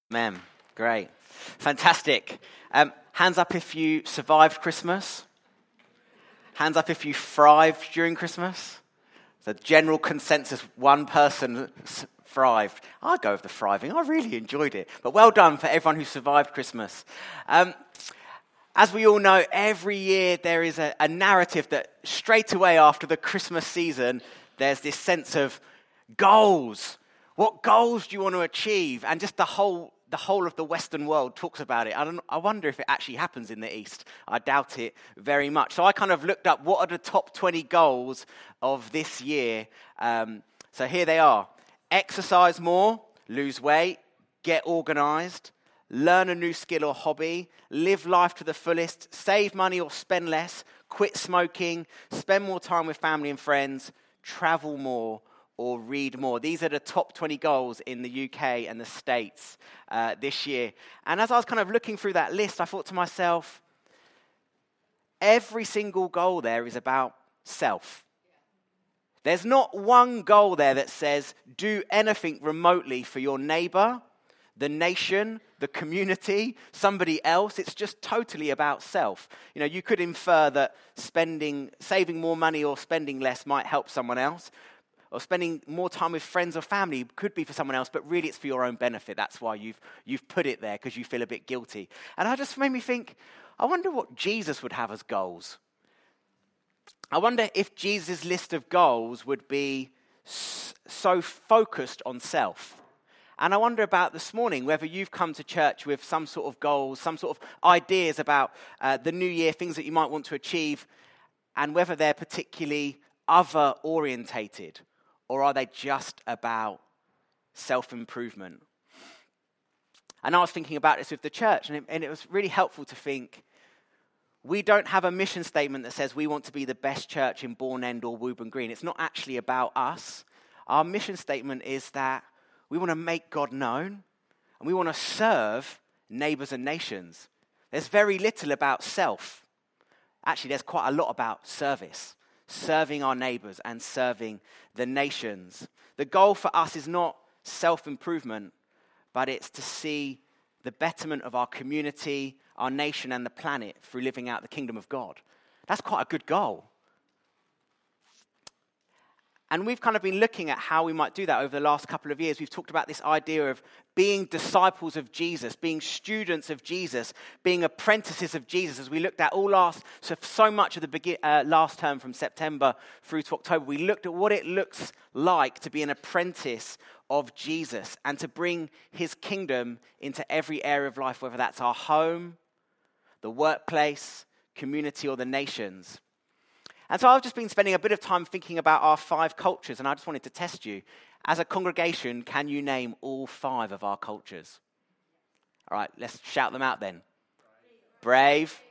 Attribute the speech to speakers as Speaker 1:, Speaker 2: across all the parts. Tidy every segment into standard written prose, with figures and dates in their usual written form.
Speaker 1: Man, great. Fantastic. Hands up if you survived Christmas. Hands up if you thrived during Christmas. The general consensus, one person thrived. I'd go with the thriving. I really enjoyed it. But well done for everyone who survived Christmas. As we all know, every year there is a narrative that straight away after the Christmas season, there's this sense of goals. What goals do you want to achieve? And just the whole of the Western world talks about it. I wonder if it actually happens in the East. I doubt it very much. So I kind of looked up what are the top 20 goals of this year. So here they are. Exercise more, lose weight, get organized, learn a new skill or hobby, live life to the fullest, save money or spend less, quit smoking, spend more time with family and friends, travel more, or read more. These are the top 20 goals in the UK and the States this year. And as I was kind of looking through that list, I thought to myself, every single goal there is about self. There's not one goal there that says, do anything remotely for your neighbor, the nation, the community, somebody else. It's just totally about self. You know, you could infer that saving more money or spending less might help someone else. Or spending more time with friends or family could be for someone else, but really it's for your own benefit. That's why you've put it there, because you feel a bit guilty. And it just made me think, I wonder what Jesus would have as goals. I wonder if Jesus' list of goals would be so focused on self. And I wonder about this morning, whether you've come to church with some sort of goals, some sort of ideas about the new year, things that you might want to achieve, and whether they're particularly other-orientated. Or are they just about self-improvement? And I was thinking about this with the church, and it was really helpful to think, we don't have a mission statement that says we want to be the best church in Bourne End or Woburn Green. It's not actually about us. Our mission statement is that we want to make God known, and we want to serve neighbours and nations. There's very little about self. Actually, there's quite a lot about service. Serving our neighbours and serving the nations. The goal for us is not self-improvement, but it's to see the betterment of our community, our nation and the planet through living out the kingdom of God. That's quite a good goal. And we've kind of been looking at how we might do that over the last couple of years. We've talked about this idea of being disciples of Jesus, being students of Jesus, being apprentices of Jesus. As we looked at so much of the last term from September through to October, we looked at what it looks like to be an apprentice of Jesus and to bring his kingdom into every area of life, whether that's our home, the workplace, community, or the nations. And so I've just been spending a bit of time thinking about our 5 cultures, and I just wanted to test you. As a congregation, can you name all 5 of our cultures? All right, let's shout them out then. Brave,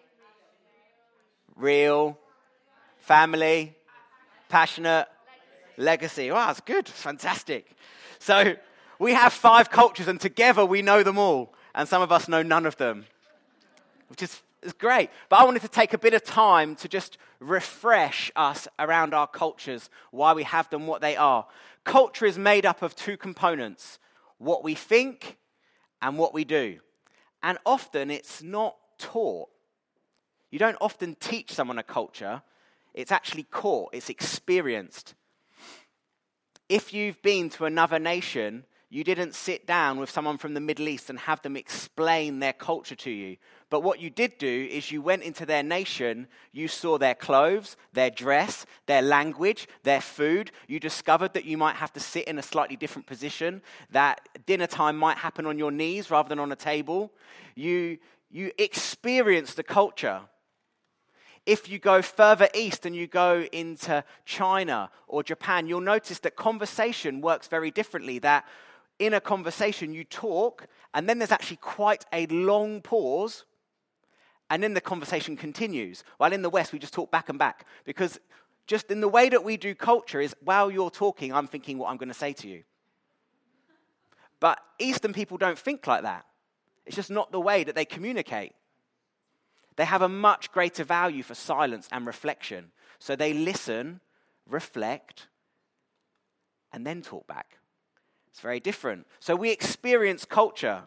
Speaker 1: real, family, passionate, legacy. Wow, that's good. Fantastic. So we have 5 cultures, and together we know them all, and some of us know none of them, which is great. But I wanted to take a bit of time to just refresh us around our cultures, why we have them, what they are. Culture is made up of 2 components, what we think and what we do. And often it's not taught. You don't often teach someone a culture. It's actually caught. It's experienced. If you've been to another nation, you didn't sit down with someone from the Middle East and have them explain their culture to you. But what you did do is you went into their nation, you saw their clothes, their dress, their language, their food. You discovered that you might have to sit in a slightly different position, that dinner time might happen on your knees rather than on a table. You experienced the culture. If you go further east and you go into China or Japan, you'll notice that conversation works very differently, that in a conversation you talk, and then there's actually quite a long pause, and then the conversation continues. While in the West, we just talk back and back, because just in the way that we do culture is, while you're talking, I'm thinking what I'm going to say to you. But Eastern people don't think like that. It's just not the way that they communicate. They have a much greater value for silence and reflection. So they listen, reflect, and then talk back. It's very different. So we experience culture.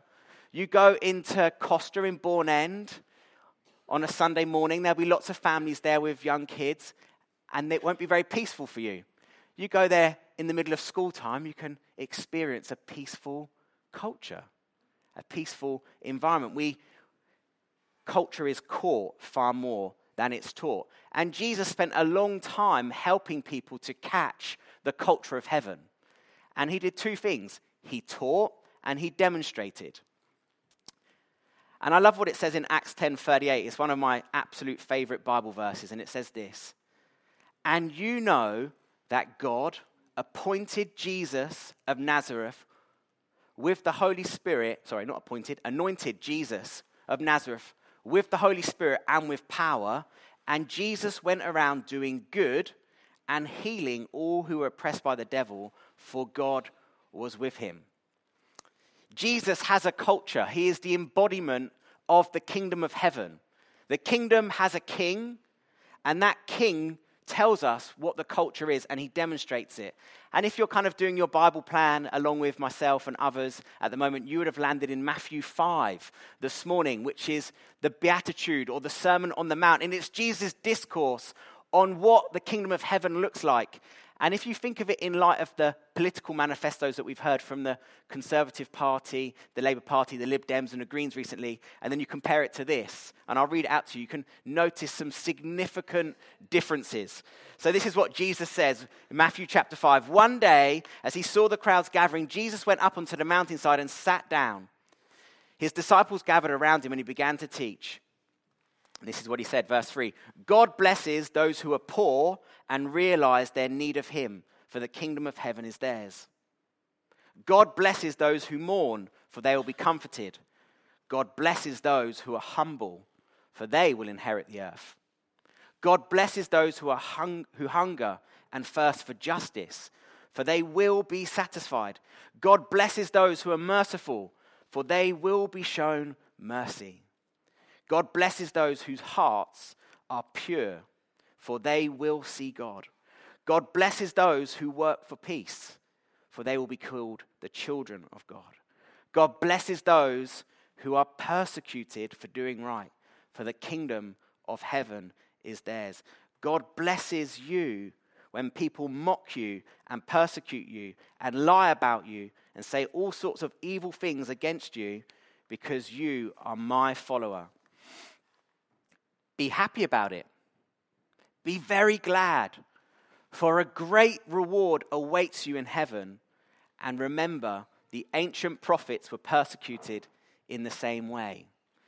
Speaker 1: You go into Costa in Bourne End on a Sunday morning, there'll be lots of families there with young kids, and it won't be very peaceful for you. You go there in the middle of school time, you can experience a peaceful culture, a peaceful environment. Culture is caught far more than it's taught. And Jesus spent a long time helping people to catch the culture of heaven. And he did two things. He taught and he demonstrated. And I love what it says in Acts 10:38. It's one of my absolute favorite Bible verses, and it says this: "And you know that God appointed Jesus of Nazareth with the Holy Spirit," anointed Jesus of Nazareth with the Holy Spirit and with power, and Jesus went around doing good and healing all who were oppressed by the devil, for God was with him. Jesus has a culture. He is the embodiment of the kingdom of heaven. The kingdom has a king, and that king tells us what the culture is, and he demonstrates it. And if you're kind of doing your Bible plan along with myself and others at the moment, you would have landed in Matthew 5 this morning, which is the Beatitude or the Sermon on the Mount. And it's Jesus' discourse on what the kingdom of heaven looks like. And if you think of it in light of the political manifestos that we've heard from the Conservative Party, the Labour Party, the Lib Dems and the Greens recently, and then you compare it to this, and I'll read it out to you, you can notice some significant differences. So this is what Jesus says in Matthew chapter 5. "One day, as he saw the crowds gathering, Jesus went up onto the mountainside and sat down. His disciples gathered around him and he began to teach. This is what he said, verse 3. God blesses those who are poor and realize their need of him, for the kingdom of heaven is theirs. God blesses those who mourn, for they will be comforted. God blesses those who are humble, for they will inherit the earth. God blesses those who hunger and thirst for justice, for they will be satisfied. God blesses those who are merciful, for they will be shown mercy. God blesses those whose hearts are pure, for they will see God. God blesses those who work for peace, for they will be called the children of God. God blesses those who are persecuted for doing right, for the kingdom of heaven is theirs. God blesses you when people mock you and persecute you and lie about you and say all sorts of evil things against you because you are my follower. Be happy about it. Be very glad, for a great reward awaits you in heaven. And remember, the ancient prophets were persecuted in the same way."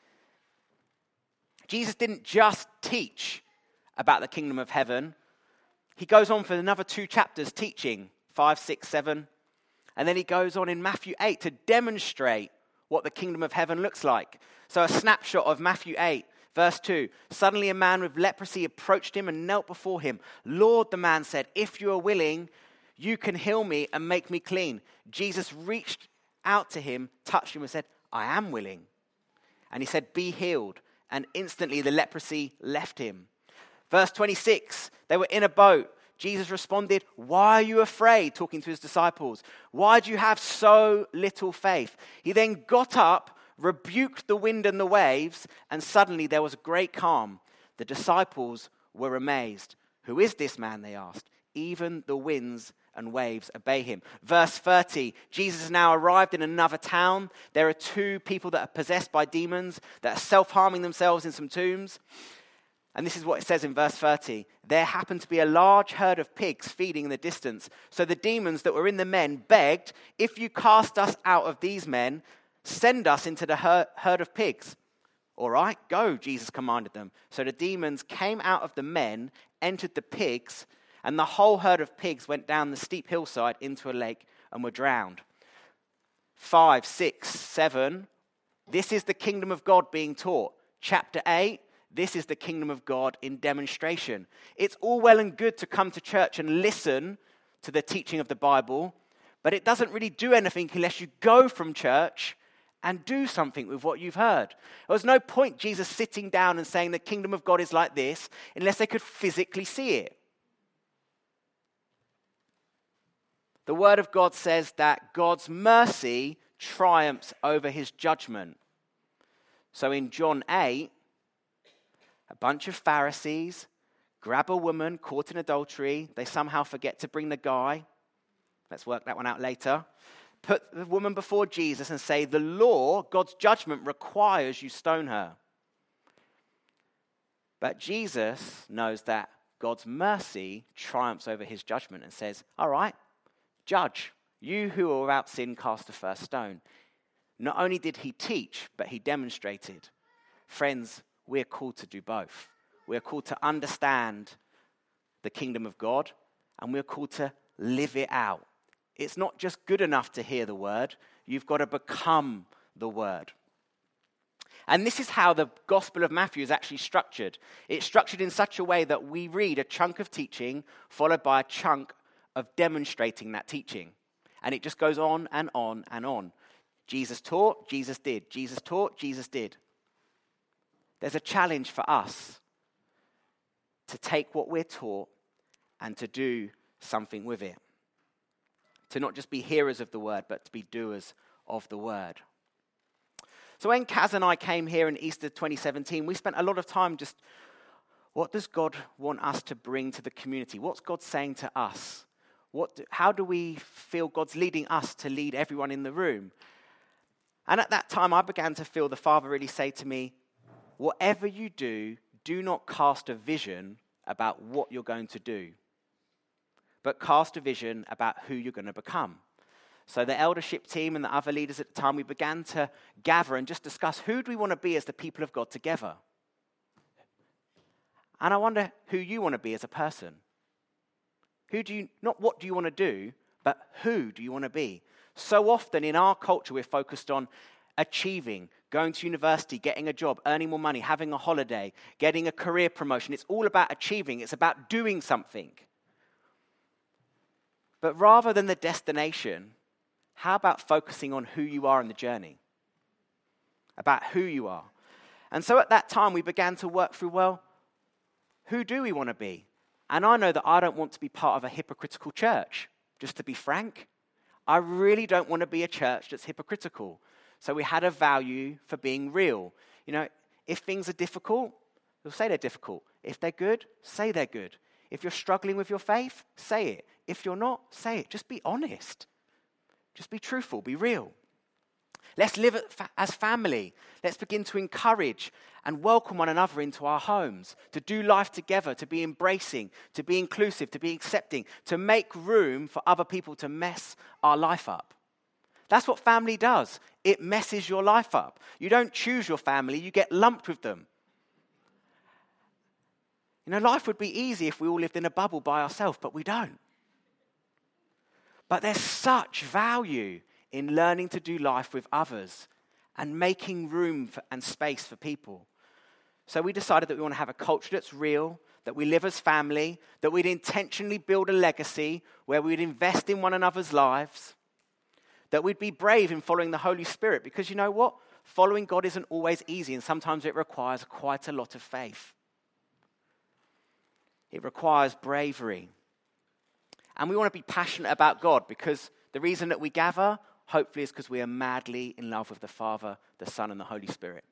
Speaker 1: Jesus didn't just teach about the kingdom of heaven. He goes on for another 2 chapters teaching, 5, 6, 7. And then he goes on in Matthew 8 to demonstrate what the kingdom of heaven looks like. So a snapshot of Matthew 8. Verse 2, "Suddenly a man with leprosy approached him and knelt before him. 'Lord,' the man said, 'if you are willing, you can heal me and make me clean.' Jesus reached out to him, touched him and said, 'I am willing.' And he said, 'Be healed.' And instantly the leprosy left him." Verse 26, they were in a boat. Jesus responded, "Why are you afraid?" talking to his disciples. "Why do you have so little faith?" He then got up, rebuked the wind and the waves, and suddenly there was a great calm. The disciples were amazed. "Who is this man?" they asked. "Even the winds and waves obey him." Verse 30, Jesus has now arrived in another town. There are 2 people that are possessed by demons, that are self-harming themselves in some tombs. And this is what it says in verse 30. "There happened to be a large herd of pigs feeding in the distance. So the demons that were in the men begged, 'If you cast us out of these men, send us into the herd of pigs.' 'All right, go,' Jesus commanded them. So the demons came out of the men, entered the pigs, and the whole herd of pigs went down the steep hillside into a lake and were drowned." 5, 6, 7. This is the kingdom of God being taught. Chapter 8. This is the kingdom of God in demonstration. It's all well and good to come to church and listen to the teaching of the Bible, but it doesn't really do anything unless you go from church and do something with what you've heard. There was no point Jesus sitting down and saying the kingdom of God is like this unless they could physically see it. The word of God says that God's mercy triumphs over his judgment. So in John 8, a bunch of Pharisees grab a woman caught in adultery. They somehow forget to bring the guy. Let's work that one out later. Put the woman before Jesus and say, the law, God's judgment, requires you stone her. But Jesus knows that God's mercy triumphs over his judgment and says, all right, judge, you who are without sin, cast the first stone. Not only did he teach, but he demonstrated. Friends, we're called to do both. We're called to understand the kingdom of God, and we're called to live it out. It's not just good enough to hear the word. You've got to become the word. And this is how the Gospel of Matthew is actually structured. It's structured in such a way that we read a chunk of teaching followed by a chunk of demonstrating that teaching. And it just goes on and on and on. Jesus taught, Jesus did. Jesus taught, Jesus did. There's a challenge for us to take what we're taught and to do something with it. To not just be hearers of the word, but to be doers of the word. So when Kaz and I came here in Easter 2017, we spent a lot of time just, what does God want us to bring to the community? What's God saying to us? How do we feel God's leading us to lead everyone in the room? And at that time, I began to feel the Father really say to me, whatever you do, do not cast a vision about what you're going to do, but cast a vision about who you're going to become. So the eldership team and the other leaders at the time, we began to gather and just discuss who do we want to be as the people of God together. And I wonder who you want to be as a person. Not what do you want to do, but who do you want to be? So often in our culture, we're focused on achieving, going to university, getting a job, earning more money, having a holiday, getting a career promotion. It's all about achieving. It's about doing something. But rather than the destination, how about focusing on who you are in the journey? About who you are. And so at that time, we began to work through, well, who do we want to be? And I know that I don't want to be part of a hypocritical church, just to be frank. I really don't want to be a church that's hypocritical. So we had a value for being real. You know, if things are difficult, we'll say they're difficult. If they're good, say they're good. If you're struggling with your faith, say it. If you're not, say it. Just be honest. Just be truthful, be real. Let's live as family. Let's begin to encourage and welcome one another into our homes, to do life together, to be embracing, to be inclusive, to be accepting, to make room for other people to mess our life up. That's what family does. It messes your life up. You don't choose your family, you get lumped with them. You know, life would be easy if we all lived in a bubble by ourselves, but we don't. But there's such value in learning to do life with others and making room and space for people. So we decided that we want to have a culture that's real, that we live as family, that we'd intentionally build a legacy where we'd invest in one another's lives, that we'd be brave in following the Holy Spirit, because you know what? Following God isn't always easy, and sometimes it requires quite a lot of faith. It requires bravery. And we want to be passionate about God, because the reason that we gather, hopefully, is because we are madly in love with the Father, the Son, and the Holy Spirit.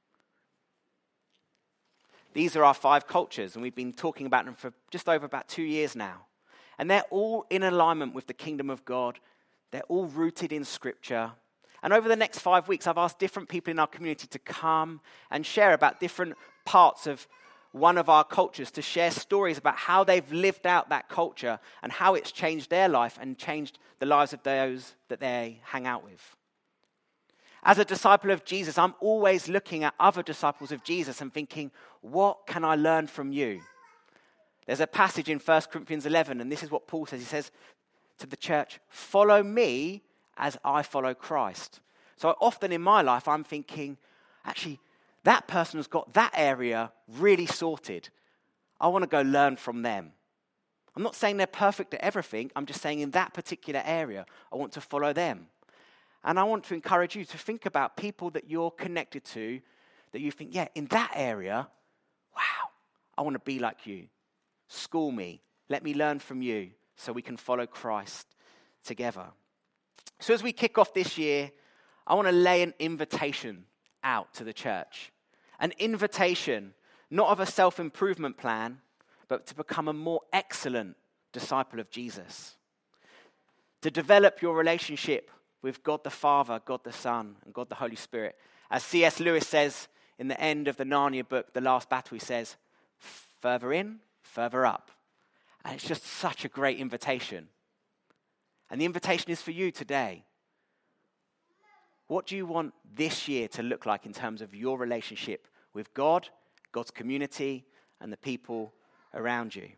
Speaker 1: These are our 5 cultures, and we've been talking about them for just over about 2 years now. And they're all in alignment with the kingdom of God. They're all rooted in Scripture. And over the next 5 weeks, I've asked different people in our community to come and share about different parts of one of our cultures, to share stories about how they've lived out that culture and how it's changed their life and changed the lives of those that they hang out with. As a disciple of Jesus, I'm always looking at other disciples of Jesus and thinking, what can I learn from you? There's a passage in 1 Corinthians 11, and this is what Paul says. He says to the church, follow me as I follow Christ. So often in my life, I'm thinking, actually, that person has got that area really sorted. I want to go learn from them. I'm not saying they're perfect at everything. I'm just saying in that particular area, I want to follow them. And I want to encourage you to think about people that you're connected to, that you think, yeah, in that area, wow, I want to be like you. School me. Let me learn from you so we can follow Christ together. So as we kick off this year, I want to lay an invitation out to the church. An invitation, not of a self-improvement plan, but to become a more excellent disciple of Jesus. To develop your relationship with God the Father, God the Son, and God the Holy Spirit. As C.S. Lewis says in the end of the Narnia book, The Last Battle, he says, further in, further up. And it's just such a great invitation. And the invitation is for you today. What do you want this year to look like in terms of your relationship with God, God's community, and the people around you?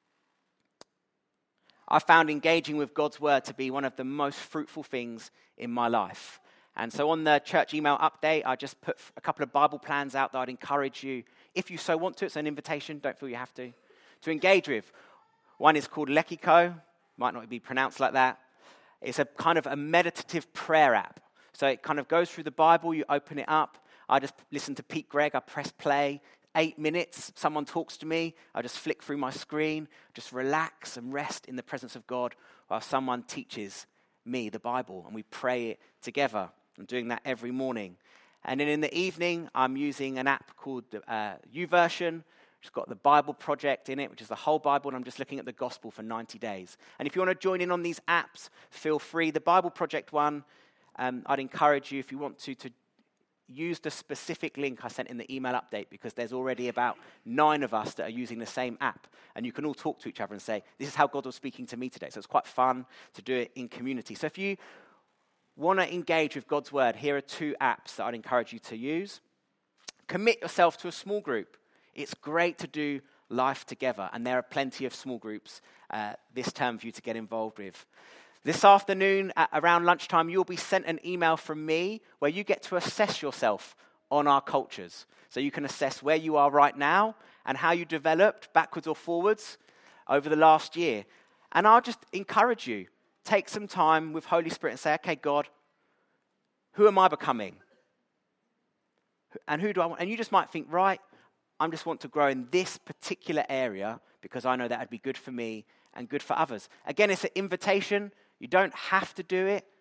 Speaker 1: I found engaging with God's word to be one of the most fruitful things in my life. And so on the church email update, I just put a couple of Bible plans out that I'd encourage you, if you so want to, it's an invitation, don't feel you have to engage with. One is called Lekiko, might not be pronounced like that. It's a kind of a meditative prayer app. So it kind of goes through the Bible, you open it up. I just listen to Pete Greig, I press play. 8 minutes, someone talks to me, I just flick through my screen, just relax and rest in the presence of God while someone teaches me the Bible and we pray it together. I'm doing that every morning. And then in the evening, I'm using an app called YouVersion, which has got the Bible Project in it, which is the whole Bible, and I'm just looking at the gospel for 90 days. And if you want to join in on these apps, feel free. The Bible Project one, I'd encourage you, if you want to use the specific link I sent in the email update, because there's already about 9 of us that are using the same app, and you can all talk to each other and say, this is how God was speaking to me today. So it's quite fun to do it in community. So if you want to engage with God's word, here are 2 apps that I'd encourage you to use. Commit yourself to a small group. It's great to do life together, and there are plenty of small groups this term for you to get involved with. This afternoon, around lunchtime, you'll be sent an email from me where you get to assess yourself on our cultures. So you can assess where you are right now and how you developed backwards or forwards over the last year. And I'll just encourage you, take some time with Holy Spirit and say, okay, God, who am I becoming? And who do I want? And you just might think, right, I just want to grow in this particular area because I know that would be good for me and good for others. Again, it's an invitation. You don't have to do it.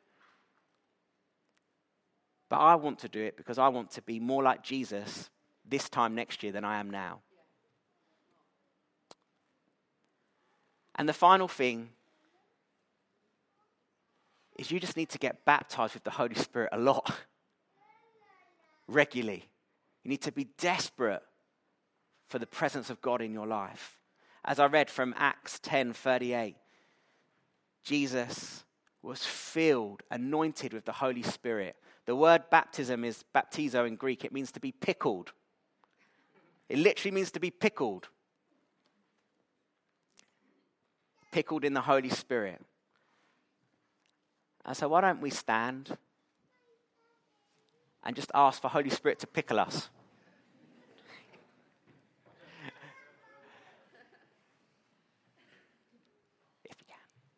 Speaker 1: But I want to do it because I want to be more like Jesus this time next year than I am now. And the final thing is you just need to get baptized with the Holy Spirit a lot. Regularly. You need to be desperate for the presence of God in your life. As I read from Acts 10:38, Jesus was filled, anointed with the Holy Spirit. The word baptism is baptizo in Greek. It means to be pickled. It literally means to be pickled. Pickled in the Holy Spirit. And so why don't we stand and just ask for Holy Spirit to pickle us? If you can.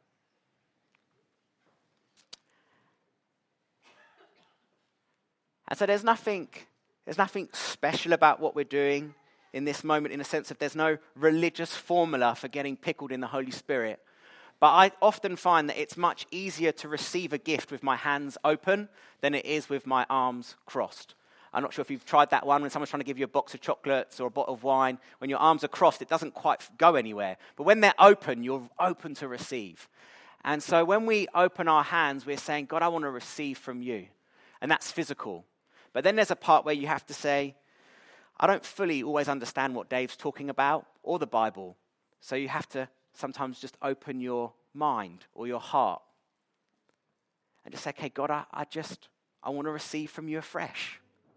Speaker 1: And so there's nothing special about what we're doing in this moment, in a sense of there's no religious formula for getting pickled in the Holy Spirit. But I often find that it's much easier to receive a gift with my hands open than it is with my arms crossed. I'm not sure if you've tried that one when someone's trying to give you a box of chocolates or a bottle of wine. When your arms are crossed, it doesn't quite go anywhere. But when they're open, you're open to receive. And so when we open our hands, we're saying, God, I want to receive from you. And that's physical. But then there's a part where you have to say, I don't fully always understand what Dave's talking about or the Bible. So you have to sometimes just open your mind or your heart and just say, okay, God, I want to receive from you afresh.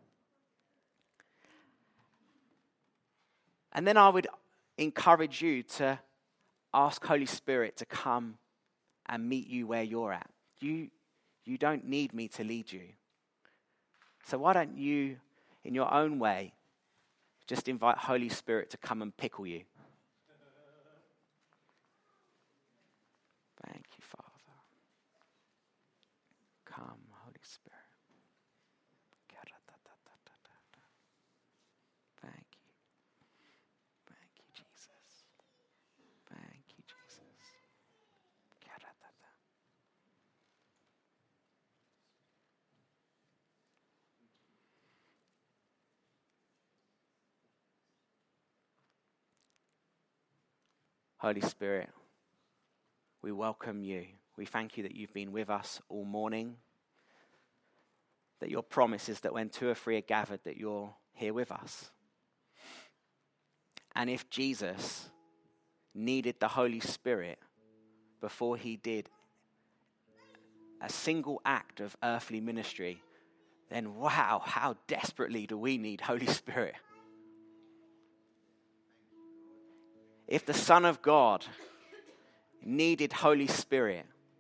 Speaker 1: And then I would encourage you to ask Holy Spirit to come and meet you where you're at. You don't need me to lead you. So why don't you, in your own way, just invite Holy Spirit to come and pickle you? Thank you, Father. Come, Holy Spirit. Thank you. Thank you, Jesus. Thank you, Jesus. Holy Spirit, we welcome you. We thank you that you've been with us all morning, that your promise is that when 2 or 3 are gathered, that you're here with us. And if Jesus needed the Holy Spirit before he did a single act of earthly ministry, then wow, how desperately do we need Holy Spirit? If the Son of God needed Holy Spirit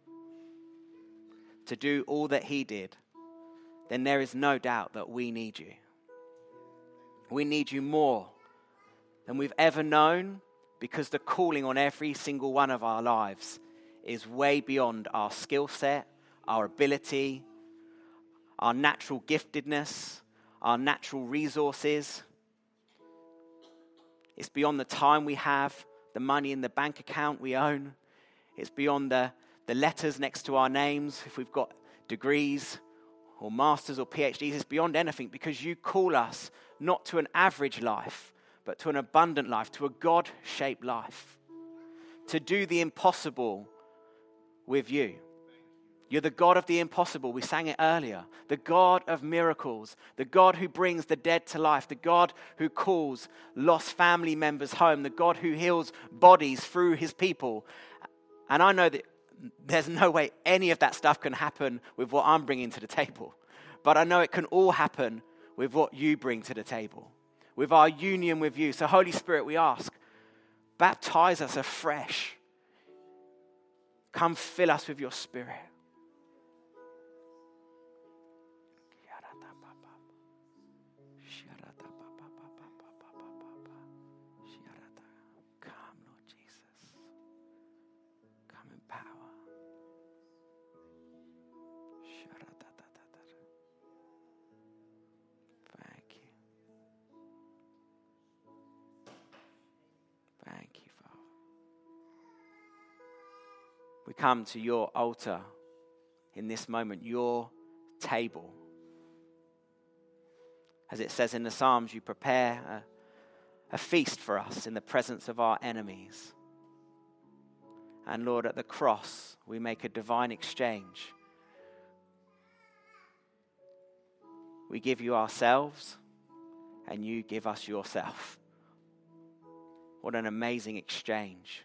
Speaker 1: to do all that he did, then there is no doubt that we need you. We need you more than we've ever known, because the calling on every single one of our lives is way beyond our skill set, our ability, our natural giftedness, our natural resources. It's beyond the time we have, the money in the bank account we own. It's beyond the letters next to our names, if we've got degrees or masters or PhDs. It's beyond anything, because you call us not to an average life, but to an abundant life, to a God-shaped life, to do the impossible with you. You're the God of the impossible. We sang it earlier. The God of miracles, the God who brings the dead to life, the God who calls lost family members home, the God who heals bodies through his people. And I know that there's no way any of that stuff can happen with what I'm bringing to the table. But I know it can all happen with what you bring to the table, with our union with you. So Holy Spirit, we ask, baptize us afresh. Come fill us with your Spirit. Come, Lord Jesus. Come in power. Thank you. Thank you, Father. We come to your altar in this moment, your table. As it says in the Psalms, you prepare a feast for us in the presence of our enemies. And Lord, at the cross, we make a divine exchange. We give you ourselves, and you give us yourself. What an amazing exchange.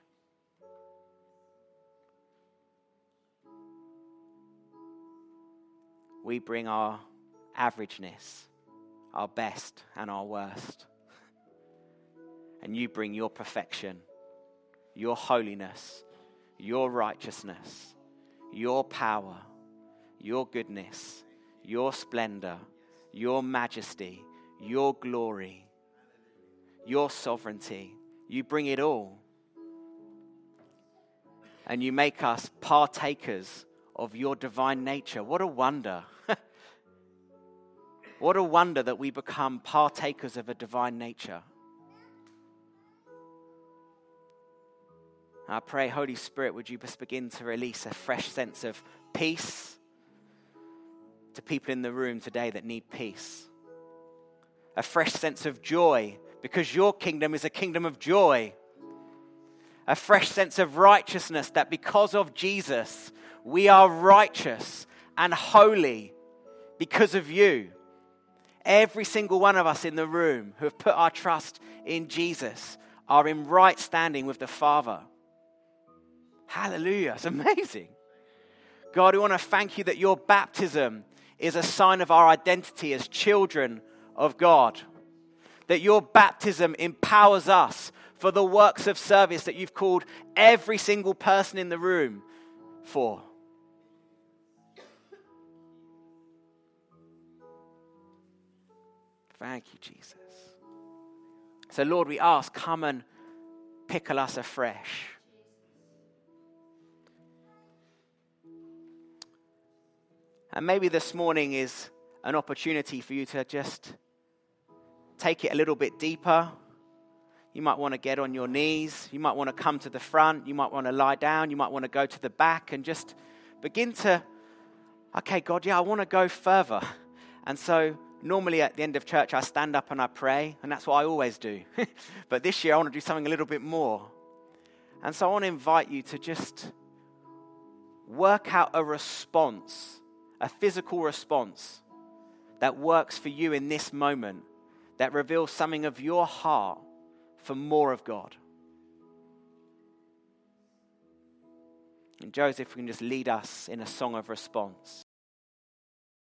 Speaker 1: We bring our averageness, our best and our worst. And you bring your perfection, your holiness, your righteousness, your power, your goodness, your splendor, your majesty, your glory, your sovereignty. You bring it all. And you make us partakers of your divine nature. What a wonder. What a wonder that we become partakers of a divine nature. I pray, Holy Spirit, would you just begin to release a fresh sense of peace to people in the room today that need peace. A fresh sense of joy, because your kingdom is a kingdom of joy. A fresh sense of righteousness, that because of Jesus, we are righteous and holy because of you. Every single one of us in the room who have put our trust in Jesus are in right standing with the Father. Hallelujah. It's amazing. God, we want to thank you that your baptism is a sign of our identity as children of God. That your baptism empowers us for the works of service that you've called every single person in the room for. Thank you, Jesus. So, Lord, we ask, come and pickle us afresh. And maybe this morning is an opportunity for you to just take it a little bit deeper. You might want to get on your knees. You might want to come to the front. You might want to lie down. You might want to go to the back and just begin to, okay, God, I want to go further. And so normally at the end of church, I stand up and I pray, and that's what I always do. But this year, I want to do something a little bit more. And so I want to invite you to just work out a response, a physical response that works for you in this moment, that reveals something of your heart for more of God. And Joseph can just lead us in a song of response.